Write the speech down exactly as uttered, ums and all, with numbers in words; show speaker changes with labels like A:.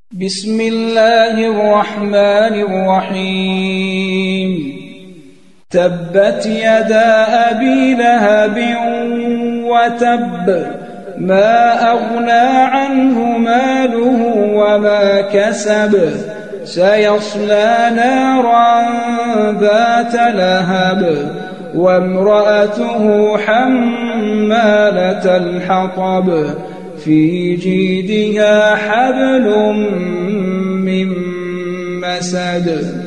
A: بسم الله الرحمن الرحيم تبت يدا أبي لهب وتب ما أغنى عنه ماله وما كسب سيصلى نارا ذات لهب وامرأته حمالة الحطب في جيدها حبل من مسد